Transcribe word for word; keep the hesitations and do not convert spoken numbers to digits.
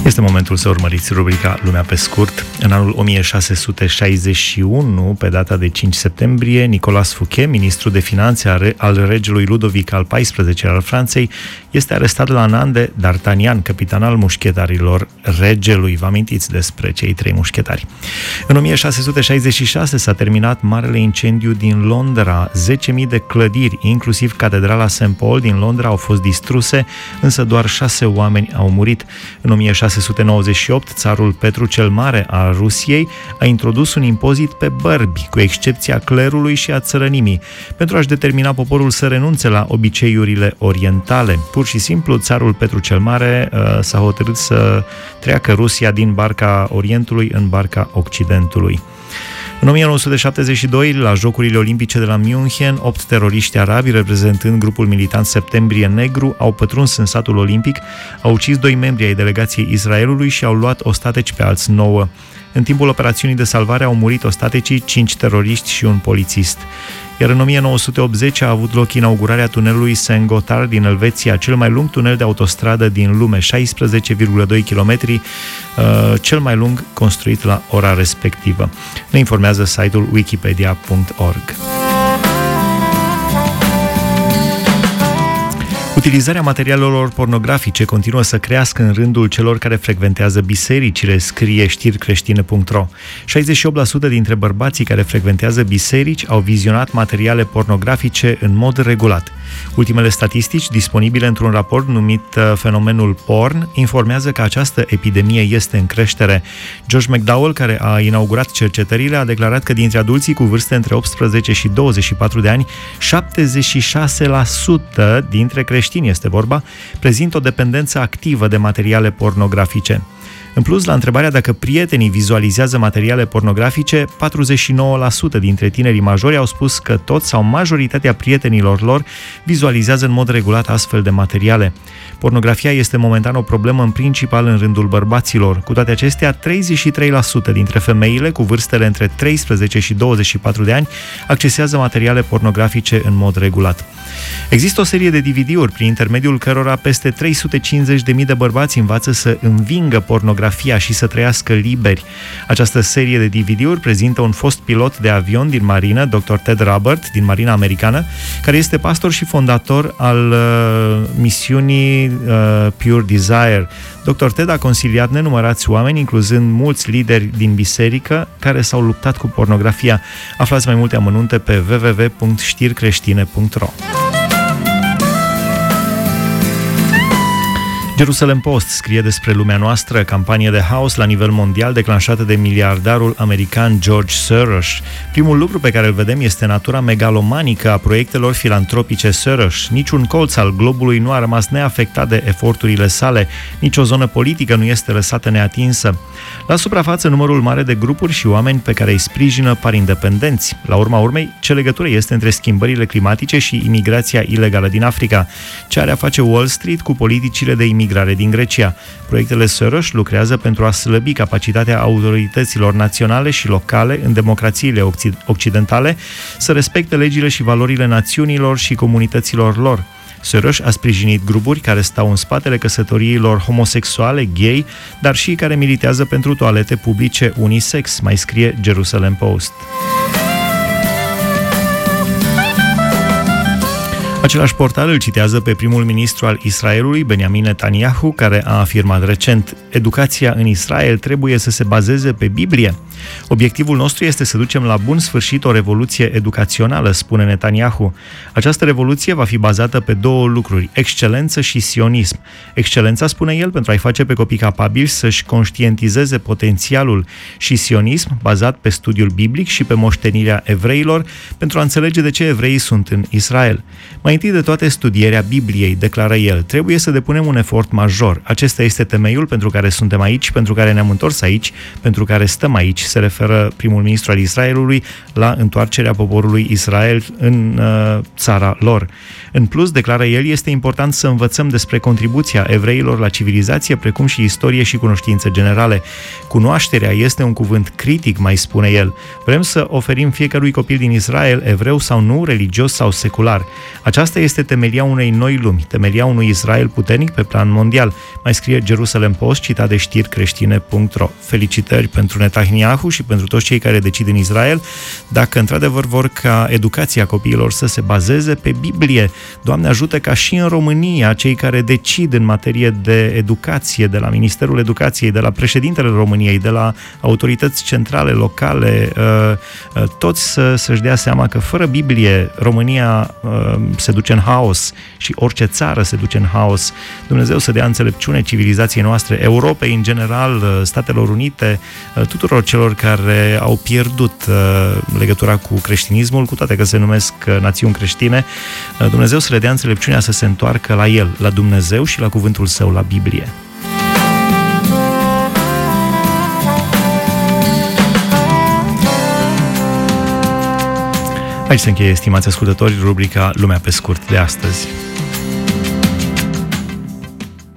Este momentul să urmăriți rubrica Lumea pe scurt. În anul o mie șase sute șaizeci și unu, pe data de cinci septembrie, Nicolas Fouquet, ministru de finanțe al regelui Ludovic al paisprezecelea al Franței, este arestat la Nande D'Artagnan, capitan al mușchetarilor regelui. Vă amintiți despre cei trei mușchetari. În o mie șase sute șaizeci și șase s-a terminat marele incendiu din Londra. zece mii de clădiri, inclusiv catedrala Saint Paul din Londra, au fost distruse, însă doar șase oameni au murit. În o mie șase sute nouăzeci și opt, țarul Petru cel Mare al Rusiei a introdus un impozit pe bărbi, cu excepția clerului și a țărănimii, pentru a-și determina poporul să renunțe la obiceiurile orientale. Pur și simplu, țarul Petru cel Mare uh, s-a hotărât să treacă Rusia din barca Orientului în barca Occidentului. În o mie nouă sute șaptezeci și doi, la Jocurile Olimpice de la München, opt teroriști arabi, reprezentând grupul militant Septembrie Negru, au pătruns în satul olimpic, au ucis doi membri ai delegației Israelului și au luat ostateci pe alți nouă. În timpul operațiunii de salvare au murit ostatecii, cinci teroriști și un polițist. Iar în o mie nouă sute optzeci a avut loc inaugurarea tunelului Saint-Gothard din Elveția, cel mai lung tunel de autostradă din lume, șaisprezece virgulă doi kilometri, uh, cel mai lung construit la ora respectivă. Ne informează site-ul wikipedia punct org. Utilizarea materialelor pornografice continuă să crească în rândul celor care frecventează bisericile, scrie știri creștine punct ro. șaizeci și opt la sută dintre bărbații care frecventează biserici au vizionat materiale pornografice în mod regulat. Ultimele statistici, disponibile într-un raport numit Fenomenul Porn, informează că această epidemie este în creștere. Josh McDowell, care a inaugurat cercetările, a declarat că dintre adulții cu vârste între optsprezece și douăzeci și patru de ani, șaptezeci și șase la sută dintre creștini, este vorba, prezintă o dependență activă de materiale pornografice. În plus, la întrebarea dacă prietenii vizualizează materiale pornografice, patruzeci și nouă la sută dintre tinerii majori au spus că toți sau majoritatea prietenilor lor vizualizează în mod regulat astfel de materiale. Pornografia este momentan o problemă în principal în rândul bărbaților. Cu toate acestea, treizeci și trei la sută dintre femeile cu vârstele între treisprezece și douăzeci și patru de ani accesează materiale pornografice în mod regulat. Există o serie de D V D-uri prin intermediul cărora peste trei sute cincizeci de mii de bărbați învață să învingă pornografia și să trăiască liberi. Această serie de D V D-uri prezintă un fost pilot de avion din marină, doctor Ted Robert, din Marina Americană, care este pastor și fondator al uh, misiunii uh, Pure Desire. doctor Ted a consiliat nenumărați oameni, incluzând mulți lideri din biserică, care s-au luptat cu pornografia. Aflați mai multe amănunte pe w w w punct știri creștine punct ro. Jerusalem Post scrie despre lumea noastră, campanie de haos la nivel mondial declanșată de miliardarul american George Soros. Primul lucru pe care îl vedem este natura megalomanică a proiectelor filantropice Soros. Niciun colț al globului nu a rămas neafectat de eforturile sale, nicio zonă politică nu este lăsată neatinsă. La suprafață, numărul mare de grupuri și oameni pe care îi sprijină par independenți. La urma urmei, ce legătură este între schimbările climatice și imigrația ilegală din Africa? Ce are a face Wall Street cu politicile de imigrare din Grecia? Proiectele Soros lucrează pentru a slăbi capacitatea autorităților naționale și locale în democrațiile occidentale să respecte legile și valorile națiunilor și comunităților lor. Soros a sprijinit grupuri care stau în spatele căsătoriilor homosexuale, gay, dar și care militează pentru toalete publice unisex, mai scrie Jerusalem Post. Același portal îl citează pe primul ministru al Israelului, Benjamin Netanyahu, care a afirmat recent: educația în Israel trebuie să se bazeze pe Biblie. Obiectivul nostru este să ducem la bun sfârșit o revoluție educațională, spune Netanyahu. Această revoluție va fi bazată pe două lucruri: excelență și sionism. Excelența, spune el, pentru a-i face pe copii capabili să-și conștientizeze potențialul, și sionism, bazat pe studiul biblic și pe moștenirea evreilor, pentru a înțelege de ce evreii sunt în Israel. Mai întâi de toate, studierea Bibliei, declară el. Trebuie să depunem un efort major. Acesta este temeiul pentru care suntem aici, pentru care ne-am întors aici, pentru care stăm aici, se referă primul ministru al Israelului la întoarcerea poporului Israel în uh, țara lor. În plus, declară el, este important să învățăm despre contribuția evreilor la civilizație, precum și istorie și cunoștințe generale. Cunoașterea este un cuvânt critic, mai spune el. Vrem să oferim fiecărui copil din Israel, evreu sau nu, religios sau secular. Această Aceasta este temelia unei noi lumi, temelia unui Israel puternic pe plan mondial, mai scrie Jerusalem Post, citat de știri creștine punct ro. Felicitări pentru Netanyahu și pentru toți cei care decid în Israel, dacă într-adevăr vor ca educația copiilor să se bazeze pe Biblie. Doamne ajută ca și în România cei care decid în materie de educație, de la Ministerul Educației, de la președintele României, de la autorități centrale, locale, toți să, să-și dea seama că fără Biblie România se duce în haos și orice țară se duce în haos. Dumnezeu să dea înțelepciune civilizației noastre, Europei în general, Statelor Unite, tuturor celor care au pierdut legătura cu creștinismul, cu toate că se numesc națiuni creștine. Dumnezeu să le dea înțelepciunea să se întoarcă la El, la Dumnezeu și la cuvântul Său, la Biblie. Aici se încheie, stimați ascultători, rubrica Lumea pe scurt de astăzi.